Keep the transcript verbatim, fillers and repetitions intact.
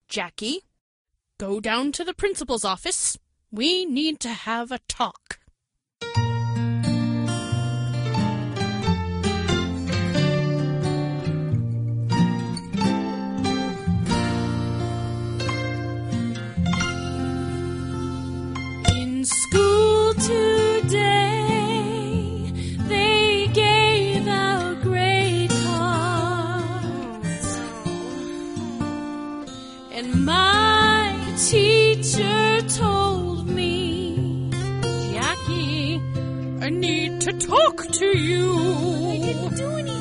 Jackie, go down to the principal's office. We need to have a talk. In school today, they gave out grade cards, and my teacher told me, Jackie, I need to talk to you.